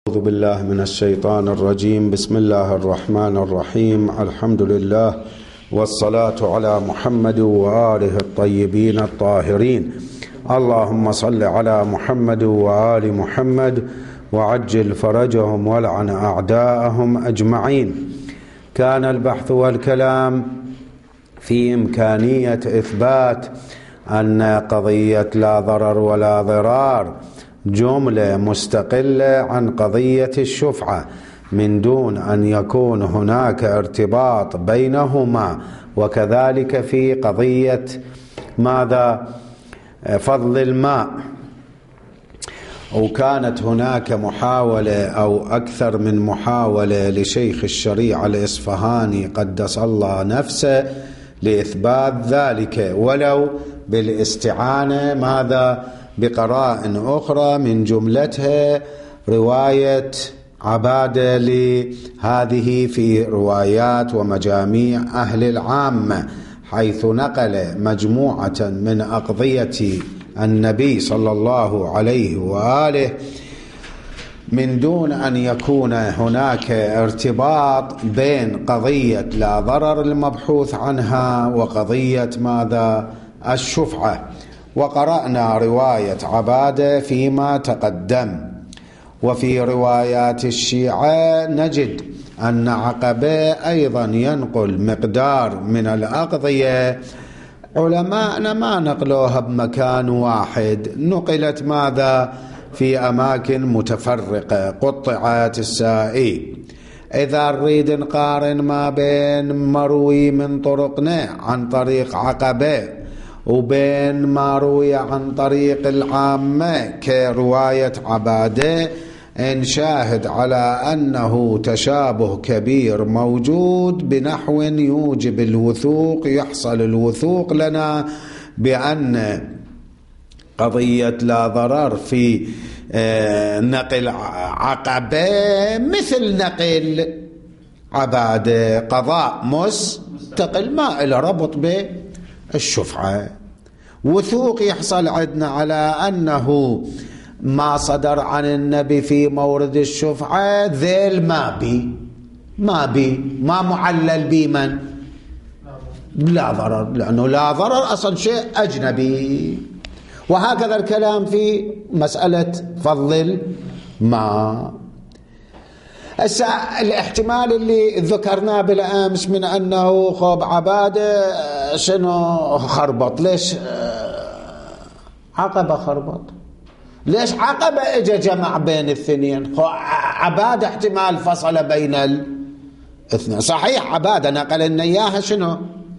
أعوذ بالله من الشيطان الرجيم. بسم الله الرحمن الرحيم. الحمد لله والصلاة على محمد وآله الطيبين الطاهرين. اللهم صل على محمد وآل محمد وعجل فرجهم ولعن أعداءهم أجمعين. كان البحث والكلام في إمكانية إثبات أن قضية لا ضرر ولا ضرار جملة مستقلة عن قضية الشفعة من دون أن يكون هناك ارتباط بينهما، وكذلك في قضية ماذا؟ فضل الماء. وكانت هناك محاولة أو أكثر من محاولة لشيخ الشريعة الإصفهاني قدس الله نفسه لإثبات ذلك، ولو بالاستعانة ماذا؟ بقرائن أخرى، من جملتها رواية عبادة لهذه في روايات ومجاميع أهل العامة، حيث نقل مجموعة من أقضية النبي صلى الله عليه وآله من دون أن يكون هناك ارتباط بين قضية لا ضرر المبحوث عنها وقضية ماذا؟ الشفعة. وقرأنا رواية عبادة فيما تقدم. وفي روايات الشيعة نجد أن عقبة أيضا ينقل مقدار من الأقضية. علماءنا ما نقلوها بمكان واحد، نقلت ماذا؟ في أماكن متفرقة، قطعت السائي. إذا نريد نقارن ما بين مروي من طرقنا عن طريق عقبة وبين ما روي عن طريق العامة كرواية عبادة، نشاهد على أنه تشابه كبير موجود بنحو يوجب الوثوق. يحصل الوثوق لنا بأن قضية لا ضرر في نقل عقبة مثل نقل عبادة، قضاء مستقل ما إلى ربط بالشفعة. وثوق يحصل عندنا على أنه ما صدر عن النبي في مورد الشفعة ذيل ما معلل بمن؟ لا ضرر، لأنه لا ضرر أصلا شيء أجنبي. وهكذا الكلام في مسألة فضل الماء. الاحتمال اللي ذكرناه بالأمس من أنه خب عبادة شنو خربط، ليش عقبة خربط؟ ليش عقبة اجى جمع بين الاثنين؟ عبادة احتمال فصل بين الاثنين. صحيح عبادة نقل لنا اياها شنو؟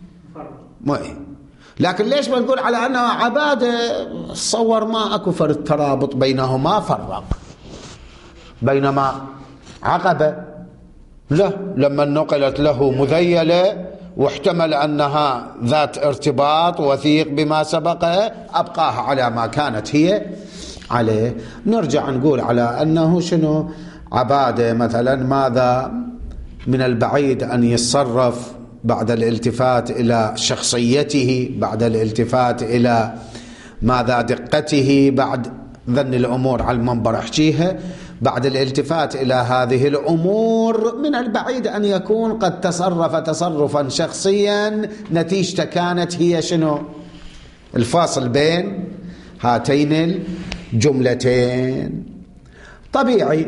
لكن ليش بنقول على أنه عبادة صور ما أكو فرد ترابط بينهما فرق، بينما عقبة لا، لما نقلت له مذيلة واحتمل أنها ذات ارتباط وثيق بما سبقه أبقاها على ما كانت هي عليه. نرجع نقول على أنه شنو؟ عبادة مثلا ماذا؟ من البعيد أن يتصرف بعد الالتفات إلى شخصيته، بعد الالتفات إلى ماذا؟ دقته، بعد ذن الأمور على المنبر احكيها، بعد الالتفات إلى هذه الأمور من البعيد أن يكون قد تصرف تصرفا شخصيا نتيجته كانت هي شنو؟ الفاصل بين هاتين الجملتين. طبيعي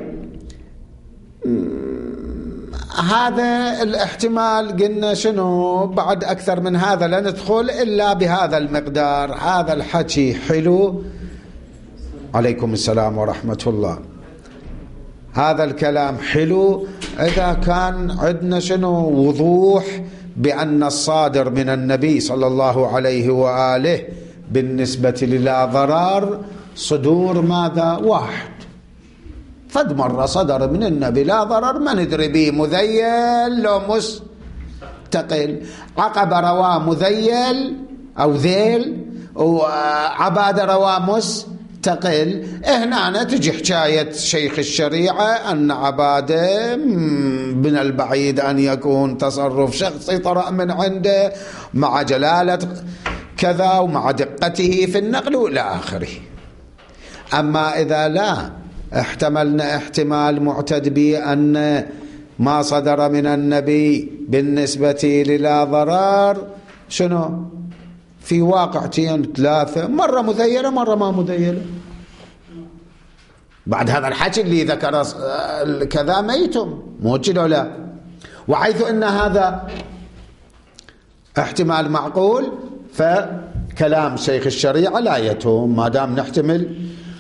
هذا الاحتمال قلنا شنو؟ بعد أكثر من هذا لا ندخل إلا بهذا المقدار. هذا الحكي حلو، عليكم السلام ورحمة الله. هذا الكلام حلو إذا كان عندنا شنو؟ وضوح بأن الصادر من النبي صلى الله عليه وآله بالنسبة للا ضرار صدور ماذا؟ واحد. فد مرة صدر من النبي لا ضرر ما ندري به مذيل لو مستقل. عقبة رواه مذيل أو ذيل، وعبادة رواه مستقل. هنا تجي حكاية شيخ الشريعة أن عبادة من البعيد أن يكون تصرف شخصي طرأ من عنده مع جلالة كذا ومع دقته في النقل وإلى آخره. أما إذا لا احتملنا احتمال معتد به أن ما صدر من النبي بالنسبة للا ضرار شنو في واقعتين 3 مرة مذيلة مرة ما مذيلة. بعد هذا الحكي اللي ذكر كذا ميتم موجد ولا، وحيث أن هذا احتمال معقول فكلام شيخ الشريعة لا يتم ما دام نحتمل.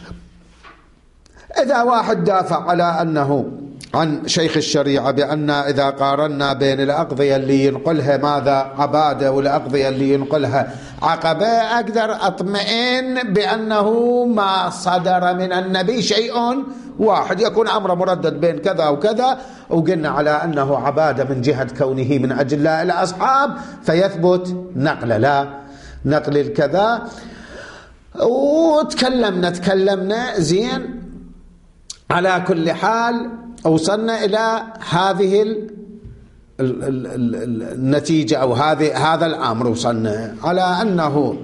إذا واحد دافع على أنه عن شيخ الشريعة بأن إذا قارنا بين الأقضية اللي ينقلها ماذا عبادة والأقضية اللي ينقلها عقبة أقدر أطمئن بأنه ما صدر من النبي شيء واحد، يكون أمر مردد بين كذا وكذا، وقلنا على أنه عبادة من جهة كونه من أجلاء الأصحاب فيثبت نقل لا نقل الكذا. وتكلمنا زين. على كل حال وصلنا إلى هذه النتيجة أو هذا الأمر، وصلنا على أنه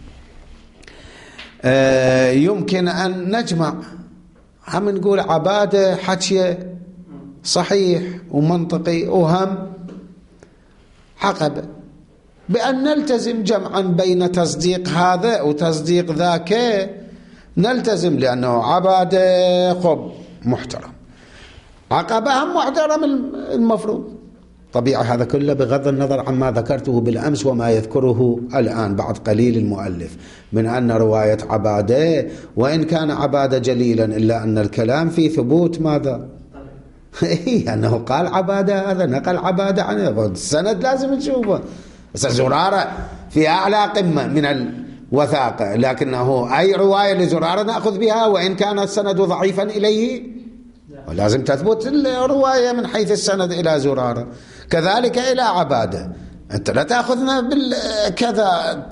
يمكن أن نجمع، هم نقول عبادة حكي صحيح ومنطقي وهم عقبة، بأن نلتزم جمعا بين تصديق هذا وتصديق ذاك، نلتزم لأنه عبادة خب محترم، عقبة هم محترم المفروض. طبيعة هذا كله بغض النظر عما ذكرته بالأمس وما يذكره الآن بعد قليل المؤلف من أن رواية عبادة وإن كان عبادة جليلا إلا أن الكلام في ثبوت ماذا؟ أنه قال عبادة، هذا نقل عبادة عنه، السند لازم نشوفه. زرارة في أعلى قمة من الوثاقة، لكنه أي رواية لزرارة نأخذ بها وإن كان السند ضعيفا إليه، ولازم تثبت الرواية من حيث السند إلى زرارة، كذلك إلى عبادة. أنت لا تأخذنا بالكذا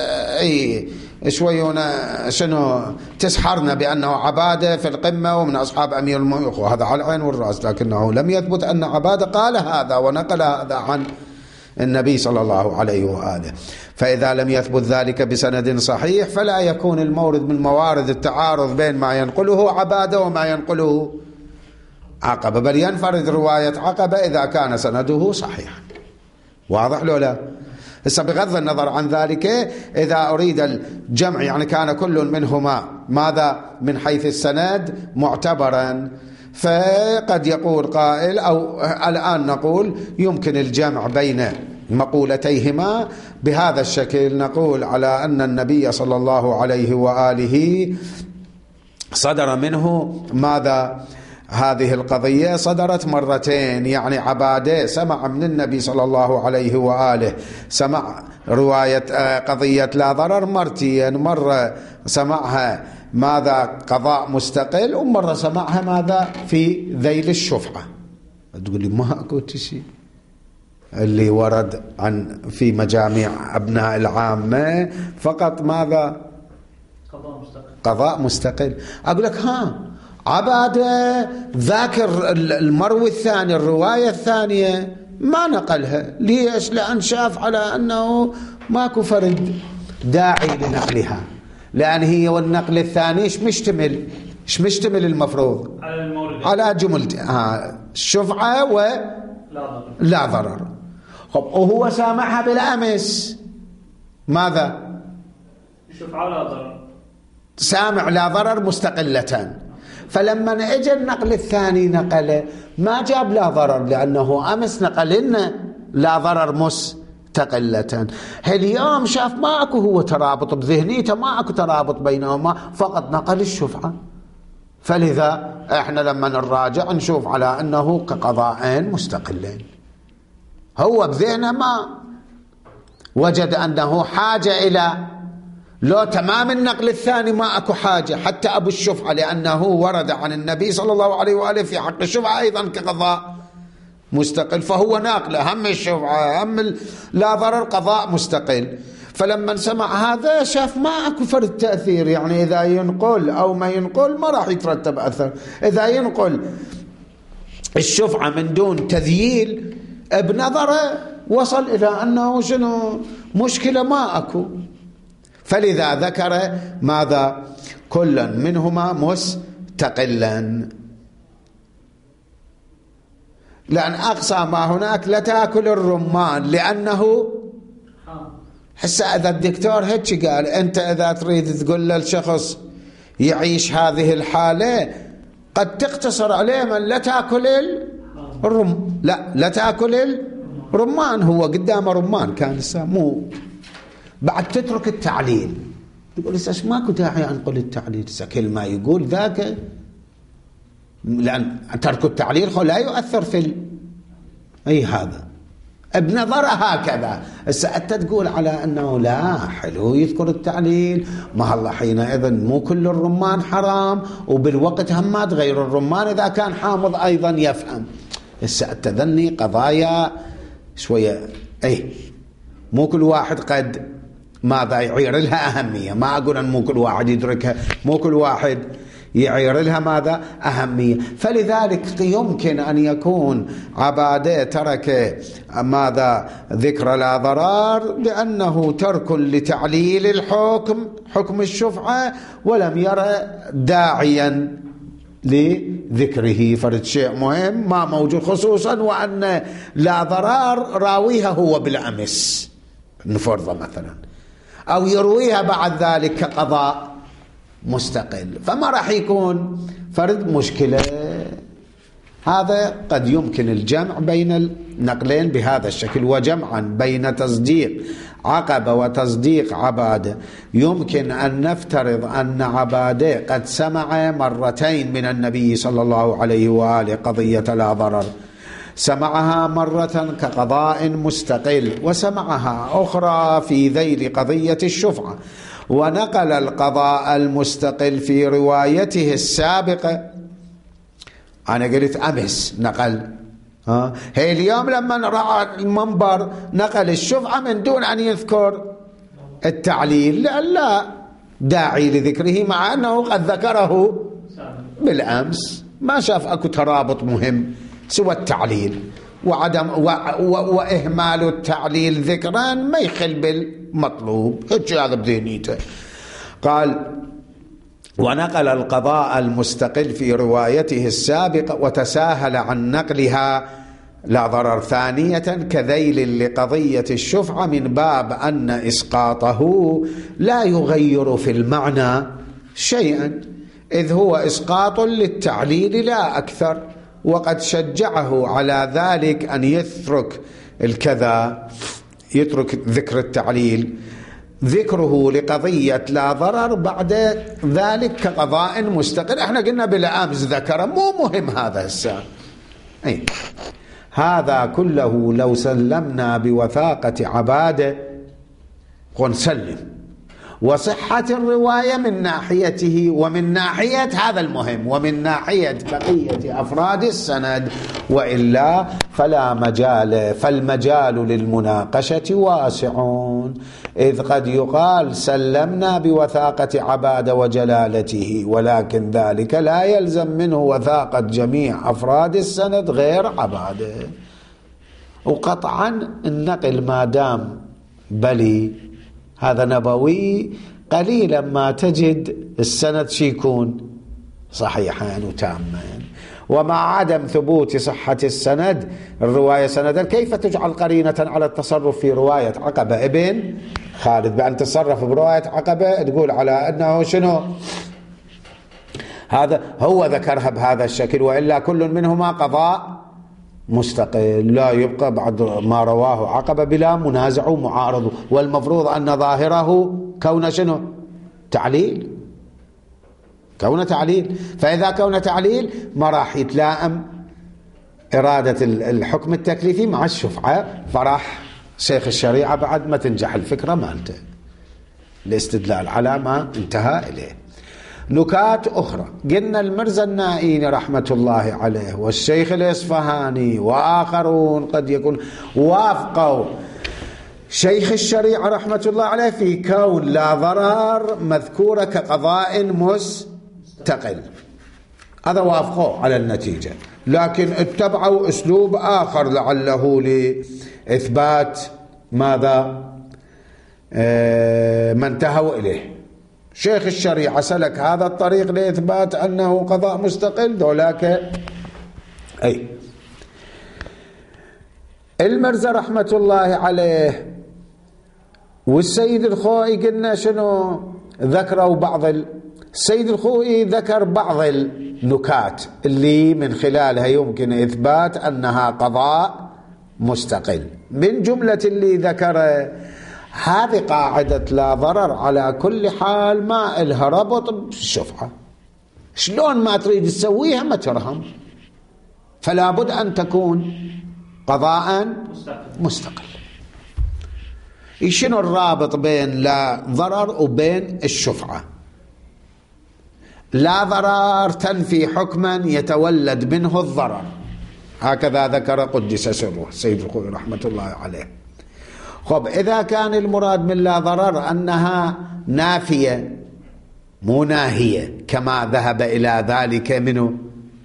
شويونا شنو تسحرنا بأنه عبادة في القمة ومن أصحاب أمير المؤمنين، وهذا على العين والرأس، لكنه لم يثبت أن عبادة قال هذا ونقل هذا عن النبي صلى الله عليه وآله. فإذا لم يثبت ذلك بسند صحيح فلا يكون المورد من موارد التعارض بين ما ينقله عبادة وما ينقله عقبة، بل ينفرد رواية عقبة إذا كان سنده صحيحا. واضح لو لا؟ هسه بغض النظر عن ذلك إذا أريد الجمع يعني كان كل منهما ماذا من حيث السند معتبرا، فقد يقول قائل أو الآن نقول يمكن الجمع بين مقولتيهما بهذا الشكل، نقول على أن النبي صلى الله عليه وآله صدر منه ماذا هذه القضية صدرت مرتين، يعني عبادة سمع من النبي صلى الله عليه وآله سمع رواية قضية لا ضرر مرتين، مرة سمعها ماذا قضاء مستقل ومرة سمعها ماذا في ذيل الشفعة. تقول لي ما أكو شيء اللي ورد عن في مجامع أبناء العامة فقط ماذا قضاء مستقل. أقول لك عبادة ذاكر المروي الثاني الرواية الثانية ما نقلها، ليش؟ لأن شاف على أنه ماكو فرد داعي لنقلها، لأن هي والنقل الثاني ايش مشتمل المفروض على المورد على جملة الشفعة ولا ضرر. وهو سامعها بالأمس ماذا الشفعة لا ضرر، سامع لا ضرر مستقلة، فلما اجى النقل الثاني نقله ما جاب لا ضرر لأنه أمس نقل لنا لا ضرر مستقلة. اليوم شاف ما أكو هو ترابط بذهنيته، ما أكو ترابط بينهما، فقط نقل الشفعة. فلذا احنا لما نراجع نشوف على أنه كقضاءين مستقلين. هو بذهنه ما وجد أنه حاجة إلى لو تمام النقل الثاني ما أكو حاجة حتى أبو الشفعة، لأنه ورد عن النبي صلى الله عليه وآله في حق الشفعة أيضا كقضاء مستقل، فهو ناقله هم الشفعة هم لا ضرر قضاء مستقل. فلما سمع هذا شاف ما أكو فرد تأثير، يعني إذا ينقل أو ما ينقل ما راح يترتب أثر. إذا ينقل الشفعة من دون تذييل بنظره وصل إلى أنه شنو مشكلة ما أكو، فلذا ذكر ماذا كل منهما مستقلا، لأن أقصى ما هناك لا تأكل الرمان لأنه حسا. إذا الدكتور هيك قال، أنت إذا تريد تقول للشخص يعيش هذه الحالة قد تقتصر عليه من لا تأكل لا تأكل الرمان، هو قدامه رمان كان مو بعد تترك التعليل. تقول لسه ماكو داعي أنقل التعليل، كل ما يقول ذاك، لأن ترك التعليل لا يؤثر في أي هذا بنظرها هكذا. أنت تقول على أنه لا حلو يذكر التعليل، ما الله حينئذ مو كل الرمان حرام، وبالوقت هم ما تغير الرمان إذا كان حامض أيضا يفهم. تذني قضايا شوية مو كل واحد قد ماذا يعير لها أهمية. ما أقول أن مو كل واحد يدركها، مو كل واحد يعير لها ماذا أهمية. فلذلك يمكن أن يكون عبادة ترك ماذا ذكر لا ضرار لأنه ترك لتعليل الحكم، حكم الشفعة، ولم يرى داعيا لذكره. فرد شيء مهم ما موجود، خصوصا وأن لا ضرار راويها هو بالأمس نفرض مثلا، أو يرويها بعد ذلك كقضاء مستقل، فما راح يكون فرد مشكلة. هذا قد يمكن الجمع بين النقلين بهذا الشكل. وجمعا بين تصديق عقبة وتصديق عبادة، يمكن أن نفترض أن عبادة قد سمع مرتين من النبي صلى الله عليه وآله قضية لا ضرر، سمعها مرة كقضاء مستقل، وسمعها أخرى في ذيل قضية الشفعة، ونقل القضاء المستقل في روايته السابقة. أنا قلت أمس نقل، هي اليوم لما رأى المنبر نقل الشفعة من دون أن يذكر التعليل، لا داعي لذكره، مع أنه قد ذكره بالأمس. ما شاف أكو ترابط مهم سوى التعليل، وعدم وإهمال التعليل ذكرا ما يخل بالمطلوب. هذا بذهنيته. قال ونقل القضاء المستقل في روايته السابقة وتساهل عن نقلها لا ضرر ثانية كذيل لقضية الشفعة، من باب أن إسقاطه لا يغير في المعنى شيئا، إذ هو إسقاط للتعليل لا أكثر، وقد شجعه على ذلك أن يترك الكذا، يترك ذكر التعليل، ذكره لقضية لا ضرر بعد ذلك كقضاء مستقل. احنا قلنا بالأمس ذكر، مو مهم هذا السؤال. هذا كله لو سلمنا بوثاقة عبادة ونسلم، وصحة الرواية من ناحيته، ومن ناحية هذا المهم، ومن ناحية بقية أفراد السند، وإلا فلا مجال، فالمجال للمناقشة واسعون، إذ قد يقال سلمنا بوثاقة عبادة وجلالته، ولكن ذلك لا يلزم منه وثاقة جميع أفراد السند غير عبادة. وقطعا النقل ما دام بلي هذا نبوي، قليلا ما تجد السند يكون صحيحا وتاما. ومع عدم ثبوت صحة السند، الرواية سندا، كيف تجعل قرينة على التصرف في رواية عقبة ابن خالد بأن تصرف برواية عقبة تقول على أنه شنو هذا هو ذكرها بهذا الشكل، وإلا كل منهما قضاء مستقل لا يبقى بعد ما رواه عقبة بلا منازع ومعارض. والمفروض أن ظاهره كون شنو تعليل، كون تعليل. فإذا كون تعليل ما راح يتلائم إرادة الحكم التكليفي مع الشفعة، فراح شيخ الشريعة بعد ما تنجح الفكرة مالته الاستدلال على ما انتهى إليه. نكات أخرى، قلنا المرزا النائيني رحمة الله عليه والشيخ الإصفهاني وآخرون قد يكون وافقوا شيخ الشريعة رحمة الله عليه في كون لا ضرر مذكورة كقضاء مستقل، هذا وافقوا على النتيجة، لكن اتبعوا أسلوب آخر لعله لإثبات ماذا ما انتهوا إليه. شيخ الشريعة سلك هذا الطريق لإثبات أنه قضاء مستقل، ذولاك أي. المرزا رحمة الله عليه والسيد الخوئي قلنا شنو ذكروا السيد الخوئي ذكر بعض النكات اللي من خلالها يمكن إثبات أنها قضاء مستقل. من جملة اللي ذكره هذه قاعدة لا ضرر على كل حال ما إلها ربط بالشفعة، شلون ما تريد تسويها ما ترهم، فلا بد أن تكون قضاء مستقل. شنو الرابط بين لا ضرر وبين الشفعة؟ لا ضرر تنفي حكما يتولد منه الضرر، هكذا ذكر قدس سره السيد الخوئي رحمة الله عليه. خب إذا كان المراد من لا ضرر أنها نافية مو ناهية كما ذهب إلى ذلك منه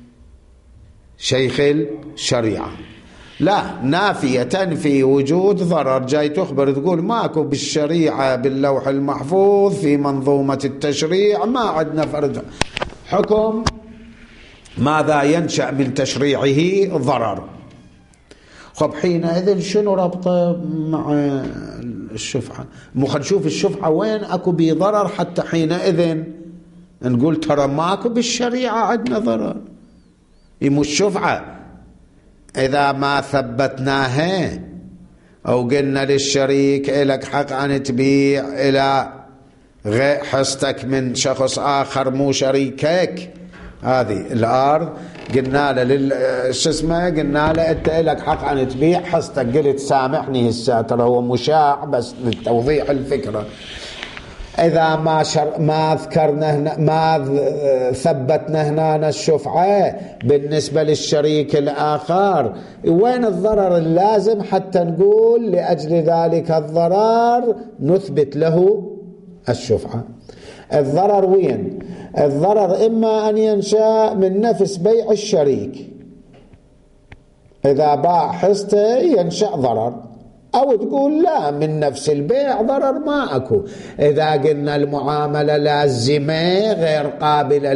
شيخ الشريعة، لا، نافية تنفي وجود ضرر، جاي تخبر تقول ماكو بالشريعة باللوح المحفوظ في منظومة التشريع ما عندنا فرد حكم ماذا ينشأ من تشريعه ضرر. خب حينئذ شنو ربطه مع الشفعة؟ خلينا نشوف الشفعة وين اكو بي ضرر حتى حينئذ نقول ترى ماكو بالشريعة عندنا ضرر. يمو الشفعة إذا ما ثبتناها أو قلنا للشريك إلك حق أن تبيع إلى حصتك من شخص آخر مو شريكك هذه الأرض، قلنا له قلنا له أنت إلك حق أن تبيع حصتك، قلت سامحني هسه ترى هو مشاع بس لتوضيح الفكرة. إذا ما ذكرنا هنا ما ثبتنا هنا الشفعة بالنسبة للشريك الآخر، وين الضرر اللازم حتى نقول لأجل ذلك الضرر نثبت له الشفعة؟ الضرر وين؟ الضرر إما أن ينشأ من نفس بيع الشريك، إذا باع حصته ينشأ ضرر، أو تقول لا من نفس البيع ضرر ما أكو. إذا قلنا المعاملة لازمة غير قابلة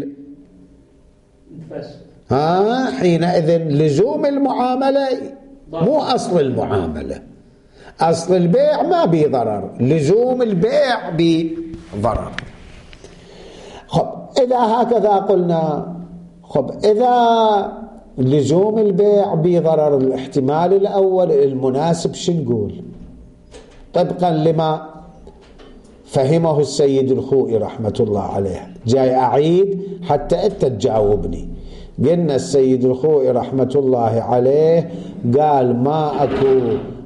حينئذ لزوم المعاملة مو أصل المعاملة، أصل البيع ما بي ضرر، لزوم البيع بي ضرر. خب إذا هكذا قلنا، خب إذا لزوم البيع بضرر الاحتمال الأول المناسب شو نقول؟ طبقا لما فهمه السيد الخوئي رحمة الله عليه، جاي أعيد حتى أنت تجاوبني. قلنا السيد الخوئي رحمة الله عليه قال ما أكو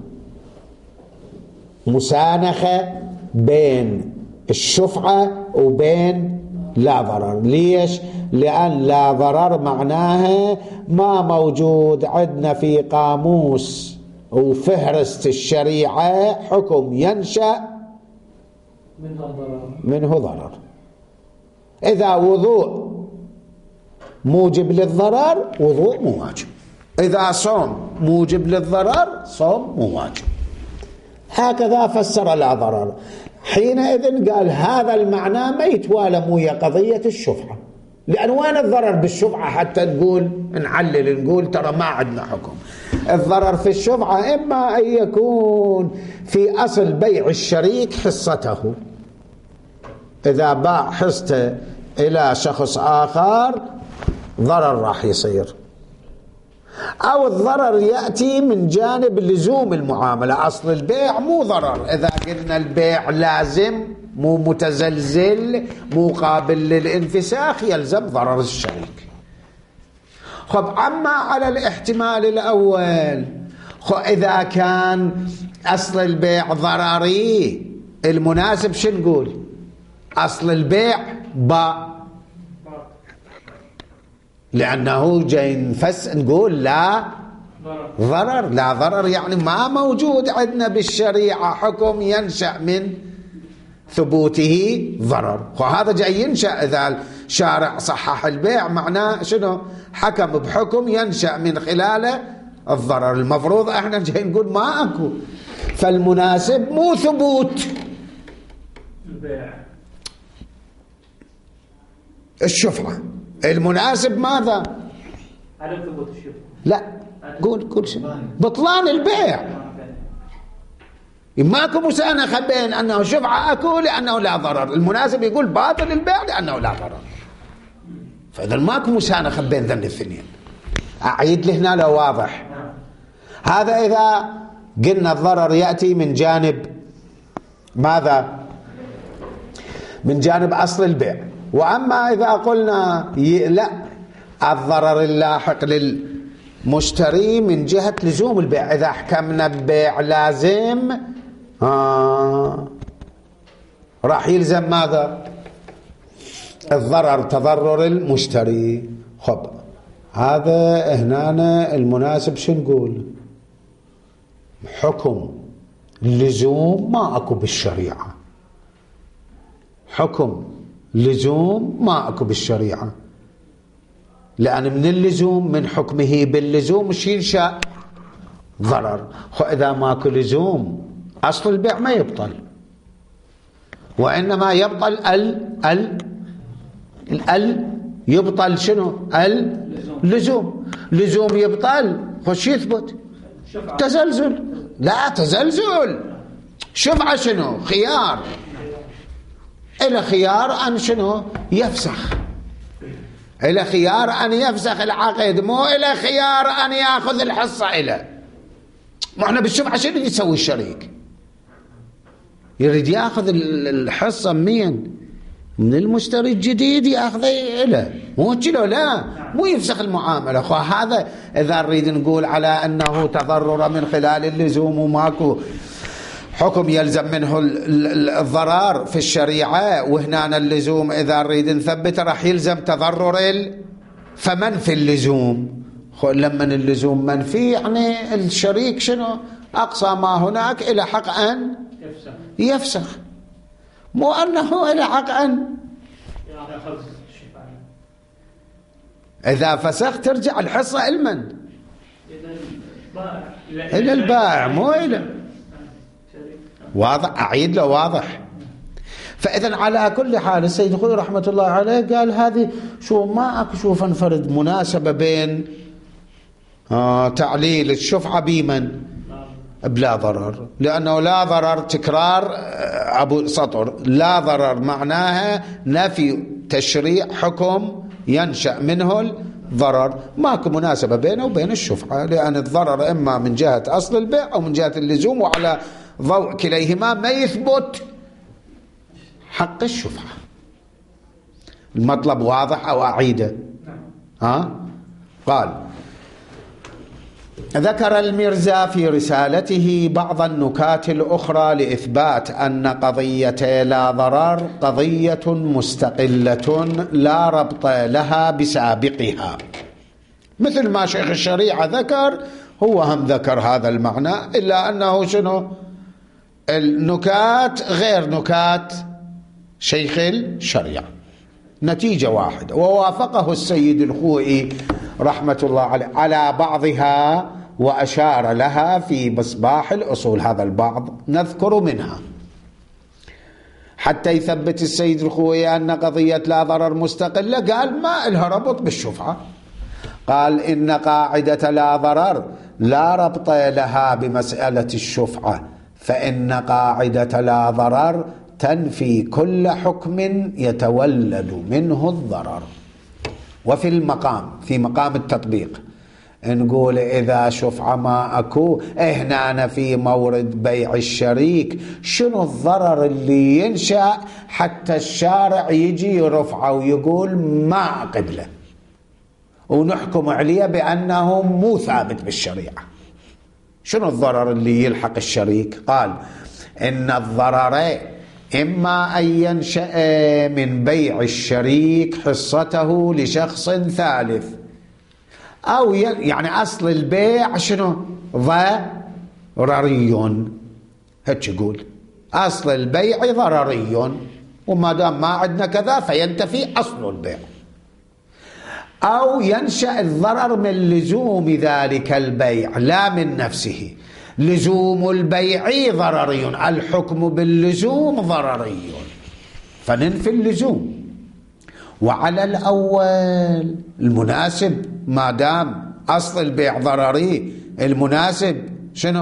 مسانخة بين الشفعة وبين لا ضرر. ليش؟ لأن لا ضرر معناها ما موجود عندنا في قاموس وفهرست الشريعة حكم ينشأ منه ضرر. إذا وضوء موجب للضرر وضوء مو واجب، إذا صوم موجب للضرر صوم مو واجب، هكذا فسر لا ضرر. حينئذ قال هذا المعنى ما يتوالى ويا قضية الشفعة، لأن وين الضرر بالشفعة حتى نقول نعلل نقول ترى ما عندنا حكم. الضرر في الشفعة إما أن يكون في أصل بيع الشريك حصته، إذا باع حصته إلى شخص آخر ضرر راح يصير، أو الضرر يأتي من جانب لزوم المعاملة. أصل البيع مو ضرر، إذا قلنا البيع لازم مو متزلزل مو قابل للانفساخ يلزم ضرر الشريك. خب أما على الاحتمال الأول، إذا كان أصل البيع ضرري المناسب شو نقول؟ أصل البيع باء، لأنه جاي نقول لا ضرر. لا ضرر يعني ما موجود عندنا بالشريعة حكم ينشأ من ثبوته ضرر، وهذا جاي ينشأ. إذا الشارع صحح البيع معناه شنو؟ حكم بحكم ينشأ من خلاله الضرر. المفروض احنا جاي نقول ما اكو، فالمناسب مو ثبوت البيع الشفعة. المناسب ماذا؟ عدم ثبوت الشفعة. لا، قول شيء. بطلان البيع. ماكو مسانخة بين أنه شفعة أكو لأنه لا ضرر، المناسب يقول باطل البيع لأنه لا ضرر. فإذا ماكو مسانخة بين ذن الاثنين. أعيد لي هنا لو واضح. هذا إذا قلنا الضرر يأتي من جانب ماذا؟ من جانب أصل البيع. وأما إذا قلنا لا، الضرر اللاحق للمشتري من جهة لزوم البيع. إذا حكمنا ببيع لازم راح يلزم ماذا؟ الضرر، تضرر المشتري. خب هذا هنا المناسب شو نقول؟ حكم لزوم ما أكو بالشريعة، حكم لزوم ما أكو بالشريعة، لأن من اللزوم من حكمه باللزوم مش ينشأ ضرر. إذا ماكو لزوم أصل البيع ما يبطل، وإنما يبطل يبطل شنو؟ لزوم يبطل. خش يثبت تزلزل. لا تزلزل. شفعة شنو؟ خيار. إلى خيار أن شنو؟ يفسخ. إلى خيار أن يفسخ العقد، مو إلى خيار أن يأخذ الحصة. إلى ما احنا بالشفعة شنو يسوي الشريك؟ يريد يأخذ الحصة من المشتري الجديد، يأخذ إلى مو كيلو، لا مو يفسخ المعاملة. هذا إذا نريد نقول على أنه تضرر من خلال اللزوم وماكو حكم يلزم منه الضرر في الشريعة، وهنا اللزوم إذا نريد نثبت راح يلزم تضرر فمنفي اللزوم. لما اللزوم منفي يعني الشريك شنو؟ أقصى ما هناك إلى حق أن يفسخ، مو أنه إلى حق أن إذا فسخ ترجع الحصة المن؟ إلى البائع، مو إلى. واضح؟ أعيد له واضح. فإذا على كل حال السيد الخوئي رحمة الله عليه قال هذه شو ما أشوف انفرد مناسبة بين تعليل الشفعة بمن؟ بلا ضرر، لأنه لا ضرر تكرار أبو سطر، لا ضرر معناها نفي تشريع حكم ينشأ منه الضرر، ماكو مناسبة بينه وبين الشفعة، لأن الضرر إما من جهة أصل البيع أو من جهة اللزوم، وعلى ضوء كليهما ما يثبت حق الشفعة. المطلب واضح أو أعيده؟ قال: ذكر الميرزا في رسالته بعض النكات الأخرى لإثبات أن قضية لا ضرر قضية مستقلة لا ربط لها بسابقها، مثل ما شيخ الشريعة ذكر، هو هم ذكر هذا المعنى، إلا أنه شنو؟ النكات غير نكات شيخ الشريعة، نتيجة واحدة. ووافقه السيد الخوئي رحمة الله عليه على بعضها، وأشار لها في مصباح الأصول. هذا البعض نذكر منها حتى يثبت السيد الخوئي أن قضية لا ضرر مستقلة، قال ما إلها ربط بالشفعة. قال: إن قاعدة لا ضرر لا ربط لها بمسألة الشفعة، فإن قاعدة لا ضرر تنفي كل حكم يتولد منه الضرر. وفي المقام، في مقام التطبيق، نقول إذا شفعة ما أكو، هنا في مورد بيع الشريك، شنو الضرر اللي ينشأ حتى الشارع يجي يرفعه ويقول ما قبله ونحكم عليه بأنه مو ثابت بالشريعة؟ شنو الضرر اللي يلحق الشريك؟ قال: إن الضرر إما أن ينشأ من بيع الشريك حصته لشخص ثالث، أو يعني أصل البيع شنو؟ ضرري، هيك يقول أصل البيع ضرري، وما دام ما عندنا كذا فينتفي أصل البيع. أو ينشأ الضرر من لزوم ذلك البيع لا من نفسه، لزوم البيع ضرري، الحكم باللزوم ضرري، فننفي اللزوم. وعلى الأول المناسب، ما دام أصل البيع ضرري، المناسب شنو؟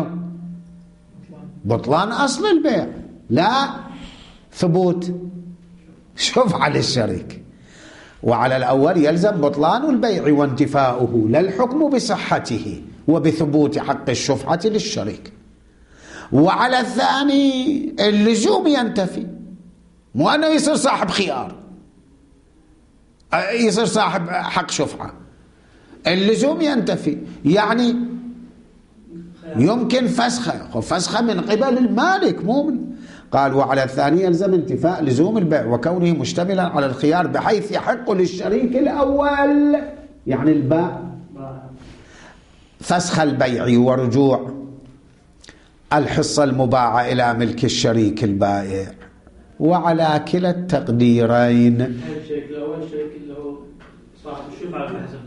بطلان أصل البيع، لا ثبوت شفعة للشريك. وعلى الأول يلزم بطلان البيع وانتفاؤه، لا الحكم بصحته وبثبوت حق الشفعة للشريك. وعلى الثاني اللزوم ينتفي، مو أنه يصير صاحب خيار، يصير صاحب حق شفعة. اللزوم ينتفي، يعني يمكن فسخه من قبل المالك، مو من. قال وعلى الثاني يلزم انتفاء لزوم البيع وكونه مشتملا على الخيار بحيث يحق للشريك الأول، يعني الباء، فسخ البيع ورجوع الحصة المباعة إلى ملك الشريك البائع. وعلى كلا التقديرين، الشريك الأول الشريك اللي هو صاحب الشفعة على حسب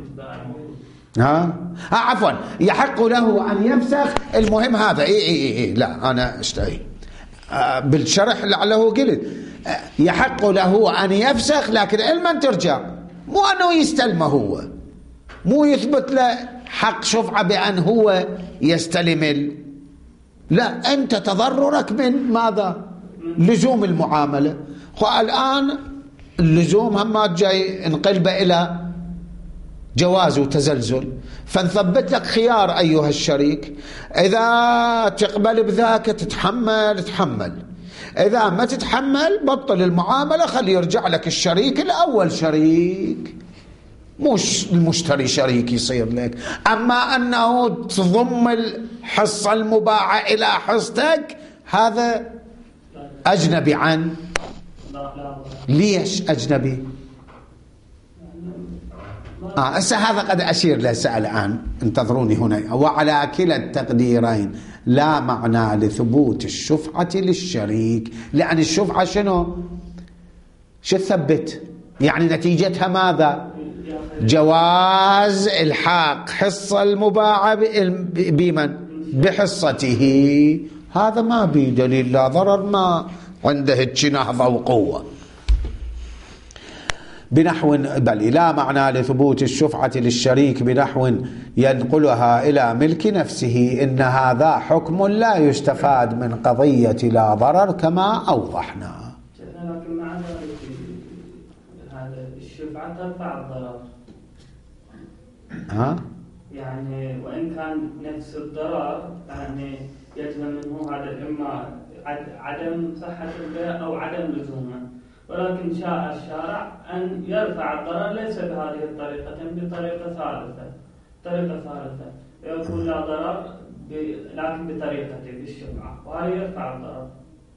عفوا، يحق له أن يفسخ. المهم هذا لا أنا اشتهي بالشرح لعله قلت يحق له أن يفسخ، لكن علما ترجع، مو أنه يستلمه هو، مو يثبت له حق شفعة بأن هو يستلم لا، أنت تضررك من ماذا؟ لزوم المعاملة. الآن اللزوم هم جاي انقلب إلى جواز وتزلزل، فنثبت لك خيار أيها الشريك، إذا تقبل بذاك تتحمل، إذا ما تتحمل بطل المعاملة، خلي يرجع لك الشريك الأول شريك، مش المشتري شريك يصير لك. أما أنه تضم الحصة المباعة إلى حصتك، هذا أجنبي عن. ليش أجنبي؟ هسه هذا قد أشير له سأل الآن، انتظروني هنا. وعلى كلا التقديرين لا معنى لثبوت الشفعة للشريك، لأن الشفعة شنو تثبت؟ يعني نتيجتها ماذا؟ جواز الحاق حصة المباعة بمن؟ بحصته. هذا ما به دليل، لا ضرر، ما عنده نهضة وقوة. بنحو بل لا معنى لثبوت الشفعة للشريك بنحو ينقلها إلى ملك نفسه، إن هذا حكم لا يستفاد من قضية لا ضرر كما أوضحنا. لكن مع ذلك هذا الشفعة ترفع الضرر، يعني وإن كان نفس الضرر، يعني يجب منه هذا إما عدم صحة البيع أو عدم لزومه، ولكن شاء الشارع أن يرفع الضرر ليس بهذه الطريقة، بطريقة ثالثة يقول لا ضرر لكن بطريقته بالشفعة، وهي يرفع الضرر.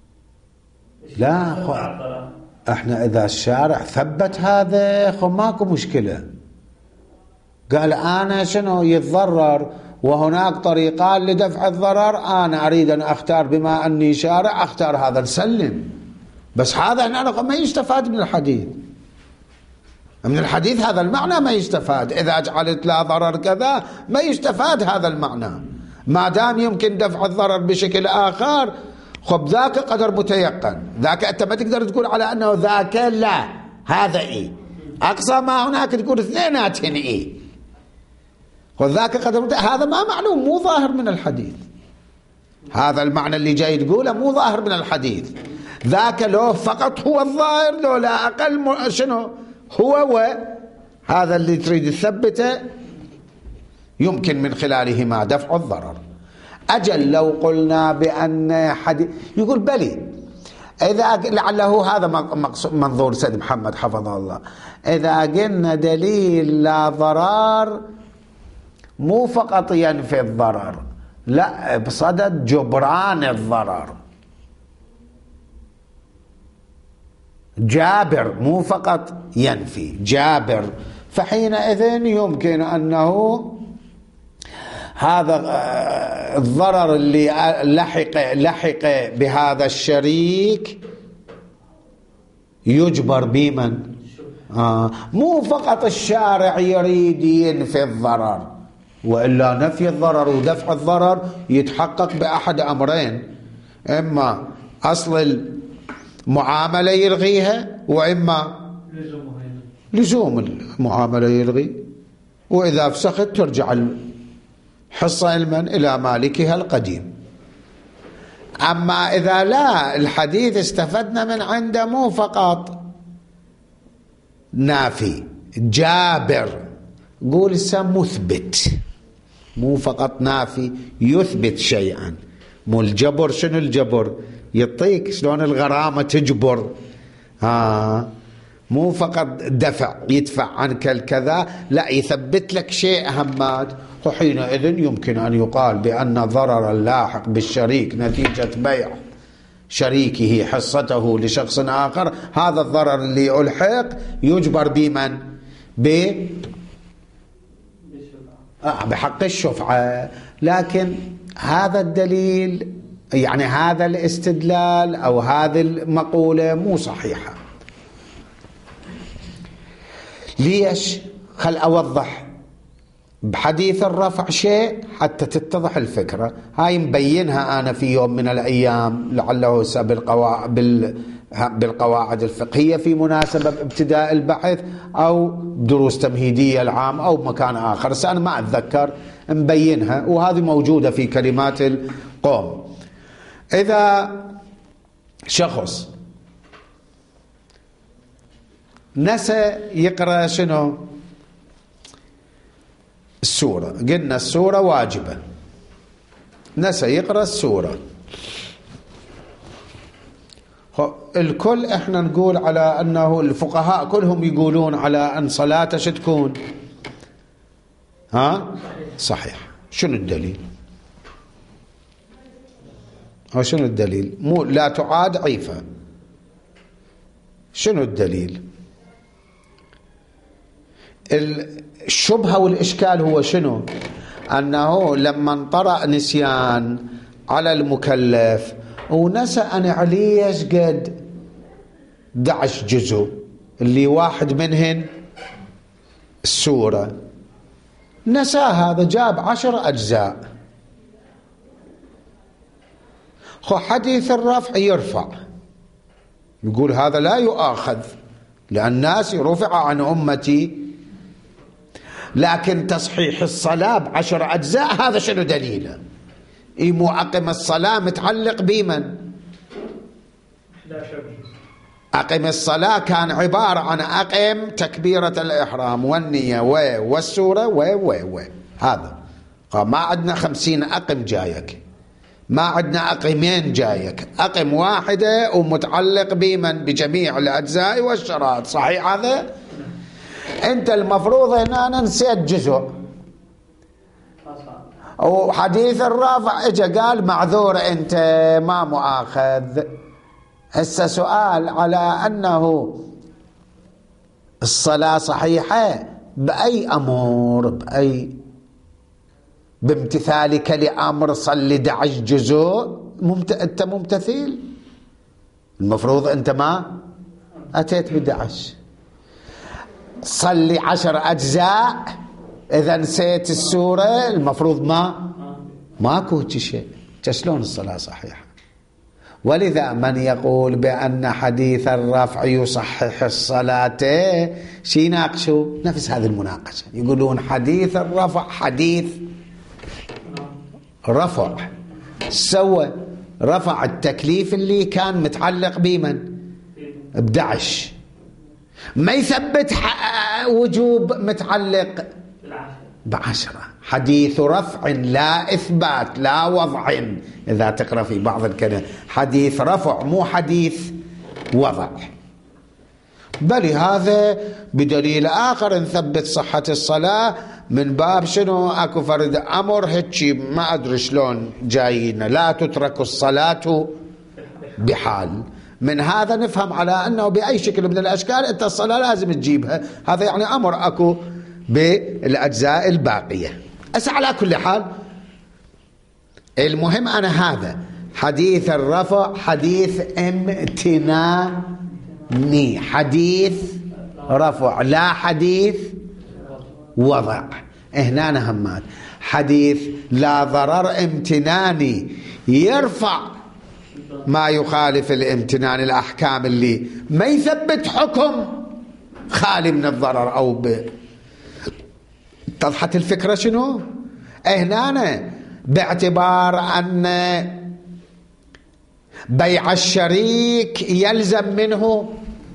لا احنا إذا الشارع ثبت هذا ماكو مشكلة، قال أنا شنو يتضرر وهناك طريقان لدفع الضرر، أنا أريد أن أختار بما أني شارع أختار هذا، نسلم. بس هذا هنا ما يستفاد من الحديث، من الحديث هذا المعنى ما يستفاد. إذا جعلت لا ضرر كذا ما يستفاد هذا المعنى، ما دام يمكن دفع الضرر بشكل آخر. ذاك قدر متيقن، ذاك أنت ما تقدر تقول على أنه ذاك لا، هذا أقصى ما هناك تقول اثنيناتهن وذاك قدر هذا ما معلوم، مو ظاهر من الحديث. هذا المعنى اللي جاي تقوله مو ظاهر من الحديث. ذاك لو فقط هو الظاهر، لو لا أقل شنو هو هذا اللي تريد تثبته، يمكن من خلالهما دفع الضرر. أجل لو قلنا بأن حديث يقول بلي، إذا لعله هذا منظور سيد محمد حفظه الله، إذا قلنا دليل لا ضرر مو فقط ينفي الضرر، لا بصدد جبران الضرر. جابر، مو فقط ينفي، جابر. فحينئذ يمكن أنه هذا الضرر اللي لحق بهذا الشريك يجبر بمن؟ مو فقط الشارع يريد ينفي الضرر، وإلا نفي الضرر ودفع الضرر يتحقق بأحد أمرين: إما أصل المعاملة يلغيها، وإما لزوم المعاملة يلغي، وإذا فسخت ترجع الحصة إلى مالكها القديم. أما إذا لا، الحديث استفدنا من عنده مو فقط نافي، جابر، قول مثبت، مو فقط نافي، يثبت شيئا. مو الجبر، شنو الجبر؟ يعطيك شلون الغرامة تجبر، مو فقط دفع، يدفع عنك الكذا، لا، يثبت لك شيء همات. وحينئذ يمكن أن يقال بأن ضرر اللاحق بالشريك نتيجة بيع شريكه حصته لشخص آخر، هذا الضرر اللي ألحق يجبر بمن؟ بحق الشفعة. لكن هذا الدليل، يعني هذا الاستدلال أو هذه المقولة مو صحيحة. ليش؟ خل أوضح بحديث الرفع شيء حتى تتضح الفكرة. هاي مبينها أنا في يوم من الأيام، لعله بالقواعد الفقهية في مناسبة ابتداء البحث أو دروس تمهيدية العام أو مكان آخر، أنا ما أتذكر، مبينها، وهذه موجودة في كلمات القوم. إذا شخص نسى يقرأ شنو؟ السورة، قلنا السورة واجبة، نسى يقرأ السورة، الكل احنا نقول على أنه الفقهاء كلهم يقولون على أن صلاته شتكون صحيح. شنو الدليل؟ شنو الدليل؟ مو لا تعاد عيفة. شنو الدليل؟ الشبهة والإشكال هو شنو؟ أنه لما طرأ نسيان على المكلف ونسى أن عليه قد 11 جزء، اللي واحد منهن السورة، نسى هذا، جاب 10 أجزاء. حديث الرفع يرفع، يقول هذا لا يؤاخذ لأن الناس رفع عن أمتي. لكن تصحيح الصلاة ب10 أجزاء هذا شنو دليله؟ مو أقم الصلاة متعلق بمن؟ أقم الصلاة كان عبارة عن أقم تكبيرة الإحرام والنية والسورة هذا. ما عندنا 50 أقم جايك، ما عندنا أقمين جايك، أقم واحدة ومتعلق بمن؟ بجميع الأجزاء والشرائط. صحيح هذا؟ أنت المفروض هنا أنا نسيت جزء، وحديث الرافع اجى قال معذور أنت ما مؤاخذ. هسه سؤال على أنه الصلاة صحيحة بأي أمر؟ بامتثالك لأمر صلي 11 جزء، أنت ممتثل، المفروض أنت ما أتيت ب11. صلي 10 أجزاء، إذا نسيت السورة المفروض ماكو شيء. شلون الصلاة صحيحة؟ ولذا من يقول بأن حديث الرفع يصحح الصلاة شي يناقشوا نفس هذه المناقشة، يقولون حديث الرفع حديث رفع، سوى رفع التكليف اللي كان متعلق بمن؟ ب11، ما يثبت وجوب متعلق ب10. حديث رفع لا إثبات لا وضع، إذا تقرأ في بعض الكلام حديث رفع مو حديث وضع. بل هذا بدليل آخر نثبت صحة الصلاة من باب شنو؟ أكو فرد أمر هيك ما أدري شلون جايين، لا تترك الصلاة بحال. من هذا نفهم على أنه بأي شكل من الأشكال أنت الصلاة لازم تجيبها، هذا يعني أمر أكو بالأجزاء الباقية. على كل حال المهم أنا هذا حديث الرفع حديث امتناني، حديث رفع لا حديث وضع. هنا همات حديث لا ضرر امتناني يرفع ما يخالف الامتنان، الأحكام اللي ما يثبت حكم خالي من الضرر أو اتضحت الفكرة شنو؟ هنا باعتبار أن بيع الشريك يلزم منه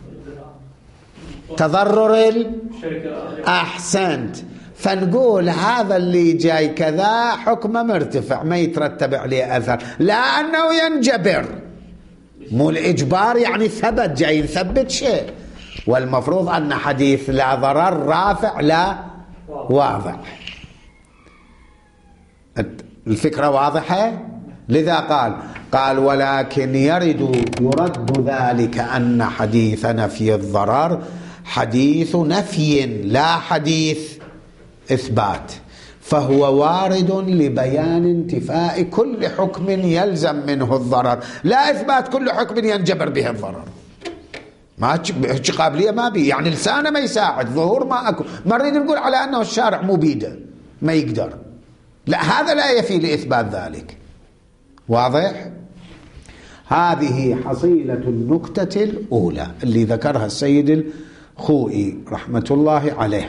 تضرر أحسنت، فنقول هذا اللي جاي كذا حكمه مرتفع ما يترتب عليه أثر، لا أنه ينجبر، مو الإجبار يعني ثبت، جاي نثبت شيء، والمفروض أن حديث لا ضرر رافع لا واضح. الفكرة واضحة؟ لذا قال ولكن يرد ذلك أن حديث نفي الضرر حديث نفي لا حديث إثبات، فهو وارد لبيان انتفاء كل حكم يلزم منه الضرر، لا إثبات كل حكم ينجبر به الضرر. ما هيك قابلية ما بي، يعني لسانه ما يساعد، ظهور ما أكو، ما نريد نقول على أنه الشارع مو بيده ما يقدر، لا هذا لا يفي لإثبات ذلك. واضح؟ هذه حصيلة النكتة الأولى اللي ذكرها السيد الخوئي رحمة الله عليه.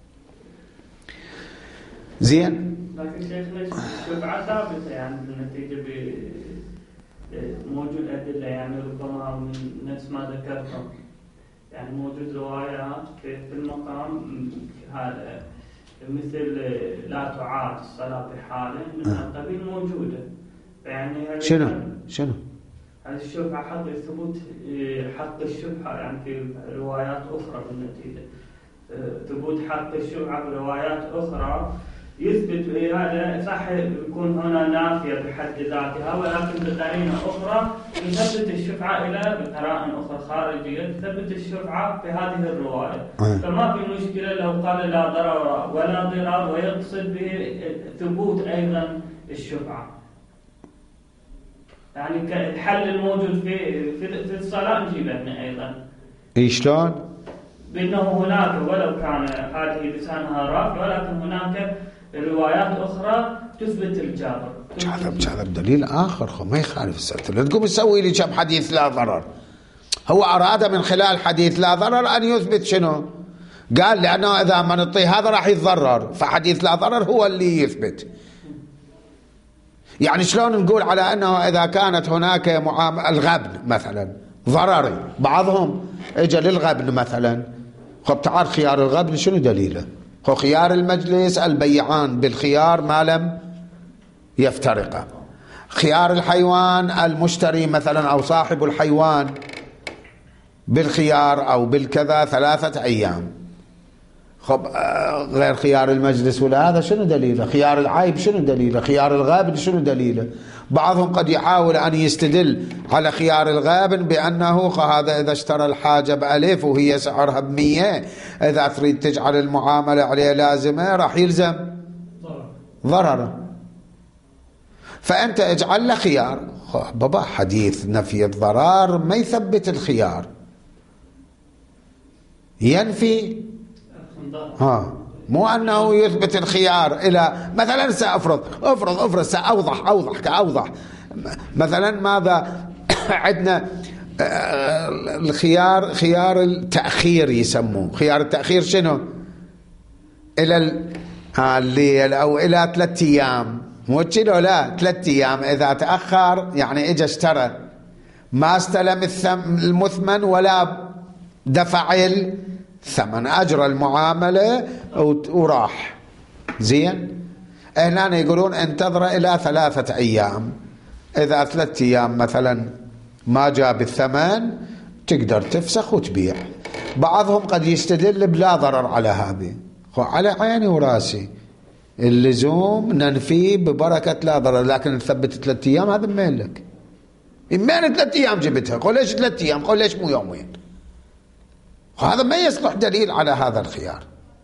زين؟ لكن شيخنا الشفعة ثابتة يعني بالنتيجة موجود أدلة، يعني ربما من نفس ما ذكرتم، يعني موجود روايات في المقام هذا مثل لا تعاد الصلاة بحال من القبيل موجودة، يعني شنو؟ هذه الشفعة حق ثبوت حق الشفعة يعني في روايات أخرى بالنتيجة، ثبوت حق الشفعة في روايات أخرى يثبت هذا صح، يكون هنا نافية بحد ذاتها، ولكن بقرينة أخرى يثبت الشفعة إلى بقرائن أخرى خارجية تثبت الشفعة في هذه الرواية، فما في مشكلة لو قال لا ضرر ولا ضرار ويقصد به ثبوت أيضا الشفعة، يعني الحل الموجود في الصلاة نجيبه أيضا. شلون؟ بأنه هناك ولو كان هذه لسانها رافع، ولكن هناك روايات أخرى تثبت الجابر. هذا دليل آخر ما يخالف السلسلة. لا تقوم تسوي لي كم حديث لا ضرر، هو أراد من خلال حديث لا ضرر أن يثبت شنو؟ قال لأنه إذا ما نعطي هذا راح يتضرر، فحديث لا ضرر هو اللي يثبت. يعني شلون نقول على أنه إذا كانت هناك الغبن مثلا ضرري، بعضهم اجى للغبن مثلا، خب تعال خيار الغبن شنو دليله؟ هو خيار المجلس البيعان بالخيار ما لم يفترقا، خيار الحيوان المشتري مثلا أو صاحب الحيوان بالخيار أو بالكذا 3 أيام، خب غير خيار المجلس ولا هذا شنو دليله؟ خيار العيب شنو دليله؟ خيار الغابن شنو دليله؟ بعضهم قد يحاول أن يستدل على خيار الغابن بأنه هذا إذا اشترى الحاجة ب1000 وهي سعرها ب100، إذا تريد تجعل المعاملة عليه لازمة راح يلزم ضرره، فأنت اجعل له خيار. بابا حديث نفي الضرر ما يثبت الخيار، ينفي مو أنه يثبت الخيار إلى مثلا سأفرض سأوضح كأوضح مثلا ماذا عندنا الخيار، خيار التأخير يسموه، خيار التأخير شنو؟ إلى الليل أو إلى 3 أيام، مو كيلو لا 3 أيام، إذا تأخر يعني إجا اشترى ما استلم المثمن ولا دفع الثمن، أجرى المعاملة وراح. زين، هنا يقولون انتظر إلى 3 أيام، إذا 3 أيام مثلا ما جاب الثمن تقدر تفسخ وتبيع. بعضهم قد يستدل بلا ضرر على هذه، على عيني وراسي اللزوم ننفي ببركة لا ضرر، لكن نثبت 3 أيام هذا مين لك؟ من 3 أيام جبتها؟ قول ليش 3 أيام؟ قول ليش مو يومين؟ وهذا ما يصلح دليل على هذا الخيار.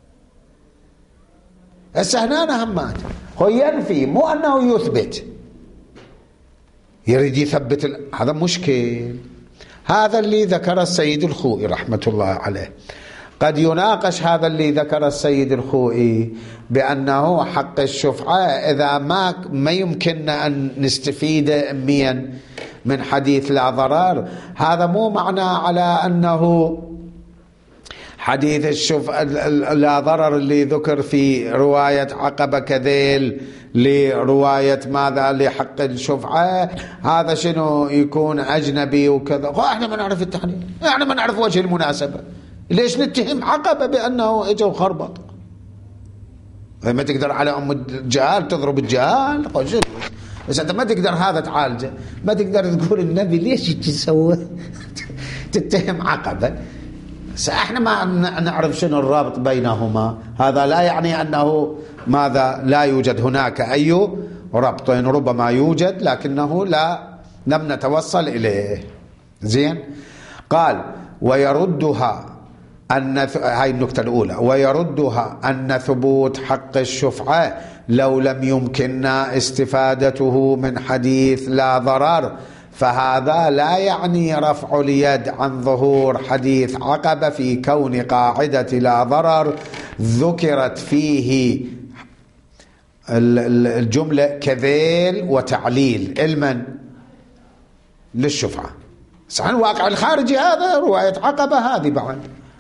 هسه هنا همات هو ينفي مو أنه يثبت، يريد يثبت هذا مشكل. هذا اللي ذكر السيد الخوئي رحمة الله عليه. قد يناقش هذا اللي ذكر السيد الخوئي بأنه حق الشفعة إذا ما يمكننا أن نستفيد أميا من حديث لا ضرر، هذا مو معنى على أنه حديث الشفعة لا ضرر اللي ذكر في رواية عقبة كذيل لرواية ماذا لحق الشفعة، هذا شنو يكون أجنبي وكذا. احنا ما نعرف التحليل، احنا ما نعرف وجه المناسبة، ليش نتهم عقبة بأنه اجا وخربط؟ ما تقدر على أم الجهال تضرب الجهال، بس أنت ما تقدر هذا تعالجه، ما تقدر تقول النبي ليش تسوي تتهم عقبة. احنا ما نعرف شنو الرابط بينهما، هذا لا يعني أنه ماذا لا يوجد هناك أي ربط، ربما يوجد لكنه لم نتوصل إليه. زين. قال ويردها هاي النكتة الأولى، ويردها أن ثبوت حق الشفعة لو لم يمكننا استفادته من حديث لا ضرر، فهذا لا يعني رفع اليد عن ظهور حديث عقبة في كون قاعدة لا ضرر ذكرت فيه الجملة كذيل وتعليل المن للشفعة. صحيح الواقع الخارجي هذا رواية عقبة هذه بعد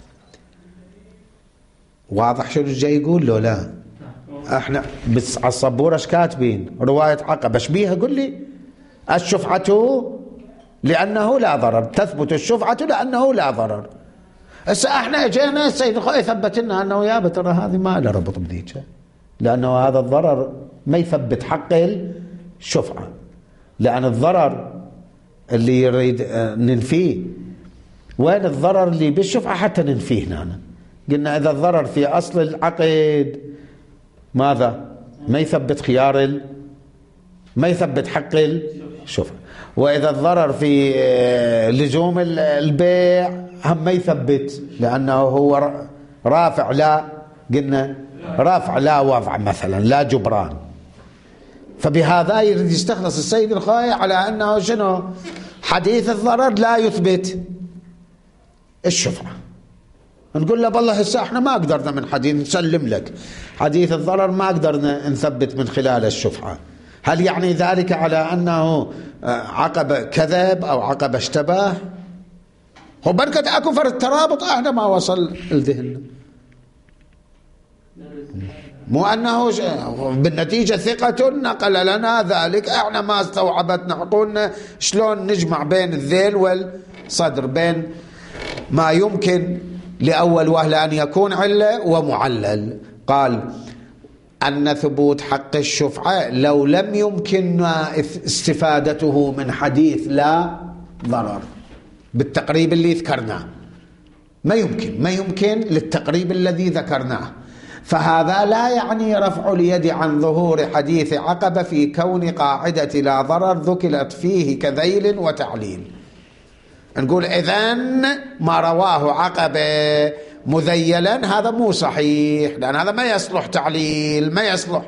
واضح شنو جاي يقول له. لا احنا بس على السبورة ايش كاتبين؟ رواية عقبة ايش بيها؟ قل لي. الشفعة لأنه لا ضرر، تثبت الشفعة لأنه لا ضرر. هسه احنا اجينا السيد الخوي ثبت لنا انه يا ترى هذه ما له ربط بذيك، لأنه هذا الضرر ما يثبت حق الشفعة، لأن الضرر اللي يريد ننفيه وين الضرر اللي بالشفعة حتى ننفيه هنا. قلنا إذا الضرر في أصل العقد ماذا؟ ما يثبت خيار ما يثبت حق الشفعة، وإذا الضرر في لزوم البيع هم ما يثبت، لأنه هو رافع لا قلنا رافع لا وضع مثلا لا جبران. فبهذا يريد يستخلص السيد الخوي على أنه شنو؟ حديث الضرر لا يثبت الشفعة. نقول له بالله هسه احنا ما قدرنا من حديث نسلم لك حديث الضرر، ما قدرنا نثبت من خلال الشفعة. هل يعني ذلك على أنه عقبة كذب أو عقبة اشتباه؟ هو بركة أكو فرد الترابط احنا ما وصل الذهن، مو أنه بالنتيجة ثقة نقل لنا ذلك، احنا ما استوعبتنا عقولنا شلون نجمع بين الذيل والصدر، بين ما يمكن لأول وهلة أن يكون علة ومعلل. قال أن ثبوت حق الشفعة لو لم يمكن استفادته من حديث لا ضرر بالتقريب اللي ذكرناه، ما يمكن للتقريب الذي ذكرناه، فهذا لا يعني رفع اليد عن ظهور حديث عقبة في كون قاعدة لا ضرر ذكرت فيه كذيل وتعليل. نقول إذن ما رواه عقبة مذيلا هذا مو صحيح، لأن هذا ما يصلح تعليل، ما يصلح،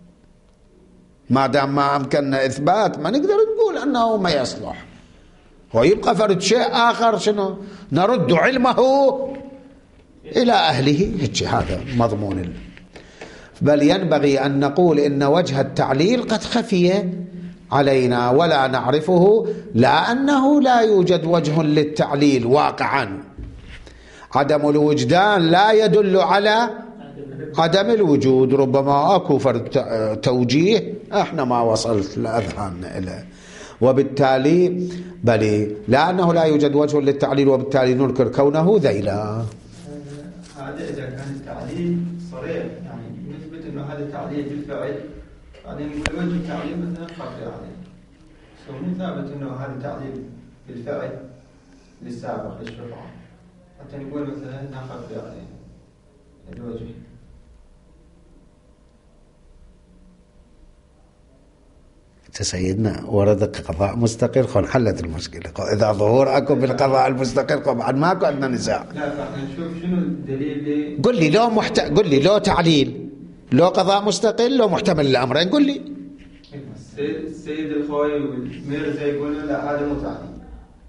ما دام ما أمكننا إثبات ما نقدر نقول أنه ما يصلح، ويبقى فرد شيء آخر شنو؟ نرد علمه إلى أهله. هذا مضمون. بل ينبغي أن نقول إن وجه التعليل قد خفي علينا ولا نعرفه، لا أنه لا يوجد وجه للتعليل واقعا. عدم الوجدان لا يدل على عدم الوجود، ربما أكو فرد توجيه احنا ما وصلت لأذهاننا إليه، وبالتالي بل لا أنه لا يوجد وجه للتعليل وبالتالي ننكر كونه ذيلا. هذا إذا كان التعليل صريح، يعني نثبت أنه هذا التعليل بالفعل، بعدين نقول وجه التعليل مثلا خفي عليه، مو ثابت أنه هذا التعليل بالفعل للسابق للشفعة، حتى نقول مثلا خفي عليه الوجه. سيدنا ورد قضاء مستقل خل حلت المشكلة. إذا ظهور أكو بالقضاء المستقل طبعا ماكو عندنا نزاع. لا فاحنا نشوف شنو الدليل. قل لي قل لي لو تعليل، لو قضاء مستقل، لو محتمل الأمرين، قل لي. السيد الخوي والميرزا يقولوا لا هذا مو تعليل.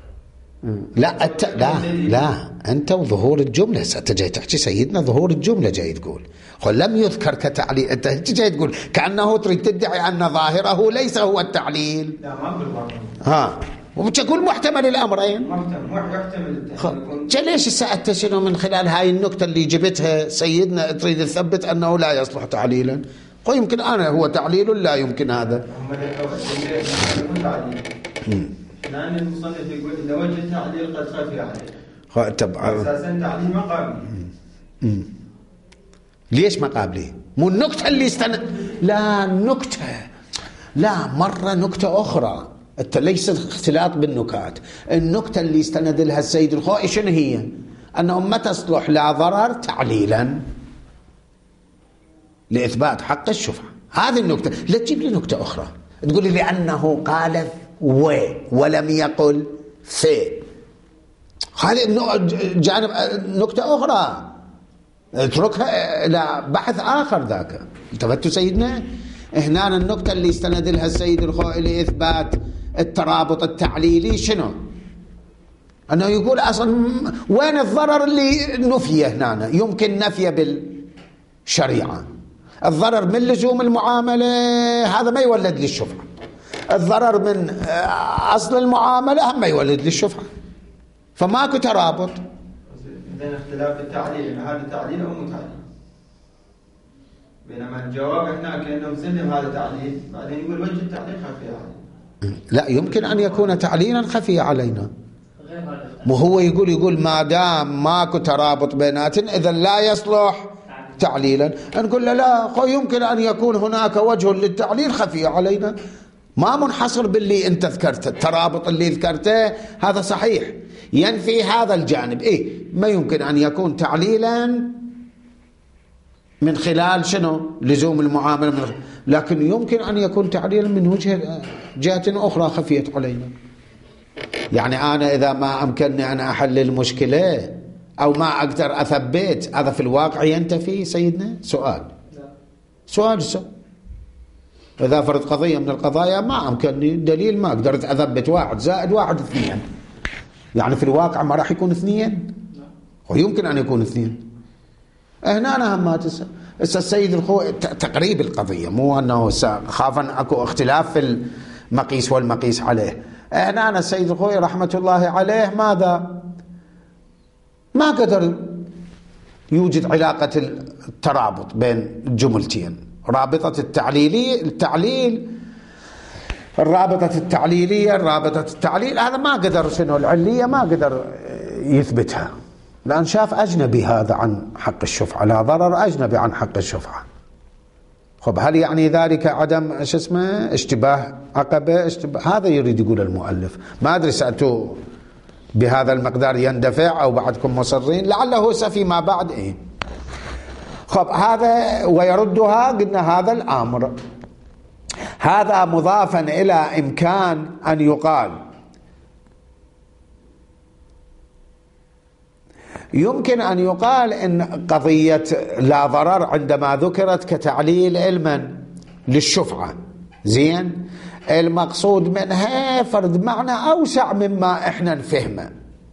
لا أنت وظهور الجملة ستجي تحكي سيدنا ظهور الجملة جاي تقول لم يذكر كتعليل، أنت جاي تقول كأنه تريد تدعي أن ظاهره ليس هو التعليل. لا ما أقول وبتقول محتمل الأمرين. محتمل. ليش سألت شنو من خلال هاي النكتة اللي جبتها سيدنا تريد تثبت أنه لا يصلح تعليلا؟ يمكن أنا هو تعليل لا يمكن هذا. لأن المصنف يقول إذا وجه التعليل قد خفي عليه. أساسا تعليل ما قابله. ليش ما قابله؟ مو النكتة اللي لا النكتة، لا مرة نكتة أخرى، ليس اختلاط بالنكات. النكتة اللي استند لها السيد الخوئي شنو هي؟ أنه ما تصلح لا ضرر تعليلا لإثبات حق الشفعة. هذه النكتة. لا تجيب لي نكتة أخرى تقول لي لأنه قال ولم يقل في. هذه جانب نكتة أخرى اتركها إلى بحث آخر. ذاك التفتوا سيدنا. هنا النكتة اللي استند لها السيد الخوئي لإثبات الترابط التعليلي شنو؟ أنه يقول أصلا وين الضرر اللي نفيه هنا؟ يمكن نفيه بالشريعة. الضرر من لزوم المعاملة هذا ما يولد للشفعة. الضرر من أصل المعاملة هم ما يولد للشفعة. فماكو ترابط. إذن اختلاف التعليل، هذا تعليل أو مو تعليل؟ بينما الجواب هنا كأنه مسلم هذا تعليل، بعدين يقول وجه التعليل خفي علينا. لا يمكن أن يكون تعليلا خفي علينا. مو هو يقول ما دام ماكو ترابط بيناتنا إذا لا يصلح تعليلا. نقول له لا يمكن أن يكون هناك وجه للتعليل خفي علينا، ما منحصر باللي أنت ذكرته. الترابط اللي ذكرته هذا صحيح ينفي هذا الجانب. ما يمكن أن يكون تعليلا من خلال شنو؟ لزوم المعاملة لكن يمكن أن يكون تعليلا من جهة أخرى خفيت علينا. يعني أنا إذا ما أمكنني أن أحل المشكلة أو ما أقدر أثبت، هذا في الواقع ينتفي سيدنا؟ سؤال إذا فرض قضية من القضايا ما أمكنني دليل، ما قدرت أثبت 1 زائد 1 2، يعني في الواقع ما راح يكون 2، ويمكن أن يكون 2. هنا أنا همات السيد الخوئي تقريب القضية، مو أنه خاف أن أكو اختلاف في المقيس والمقيس عليه. هنا أنا السيد الخوئي رحمة الله عليه ماذا؟ ما قدر يوجد علاقة الترابط بين الجملتين، رابطة التعليل الرابطة التعليلية الرابطة التعليل، هذا ما قدر شنو العلية ما قدر يثبتها، لأن شاف أجنبي هذا عن حق الشفعة، لا ضرر أجنبي عن حق الشفعة. خب هل يعني ذلك عدم اشتباه عقبة هذا يريد يقول المؤلف. ما أدري سألتوا بهذا المقدار يندفع أو بعدكم مصرين، لعله فيما بعد خب هذا ويردها. قلنا هذا الأمر هذا مضافا إلى إمكان أن يقال يمكن أن يقال إن قضية لا ضرر عندما ذكرت كتعليل علما للشفعة زين، المقصود منها فرض معنى أوسع مما إحنا نفهمه.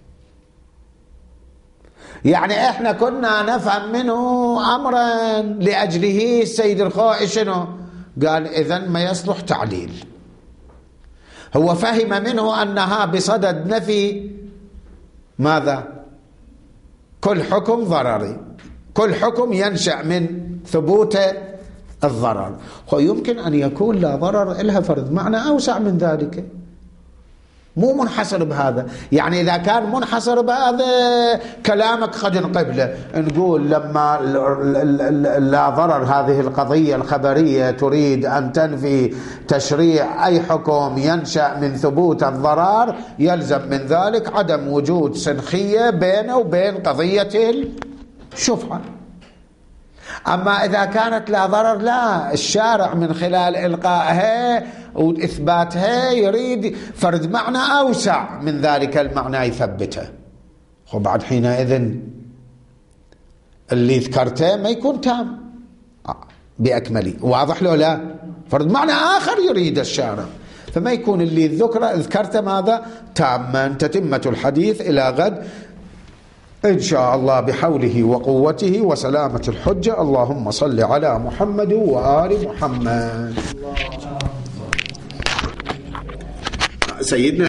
يعني إحنا كنا نفهم منه أمرا لأجله السيد الخوئي شنو قال؟ إذن ما يصلح تعليل. هو فهم منه أنها بصدد نفي ماذا؟ كل حكم ضرري، كل حكم ينشأ من ثبوت الضرر. ويمكن أن يكون لا ضرر إلها فرض معنى أوسع من ذلك، مو منحصر بهذا. يعني إذا كان منحصر بهذا كلامك قد نقبله، نقول لما لا ضرر هذه القضية الخبرية تريد أن تنفي تشريع أي حكم ينشأ من ثبوت الضرر، يلزم من ذلك عدم وجود سنخية بينه وبين قضية الشفعة. أما إذا كانت لا ضرر لا، الشارع من خلال إلقائها وإثباتها يريد فرد معنى أوسع من ذلك المعنى يثبته. وبعد حينئذ اللي ذكرته ما يكون تام بأكمله، واضح له لا؟ فرد معنى آخر يريد الشارع، فما يكون اللي ذكرته ماذا؟ تاما. تتمة الحديث إلى غد إن شاء الله بحوله وقوته وسلامة الحجة. اللهم صل على محمد وآل محمد. سيدنا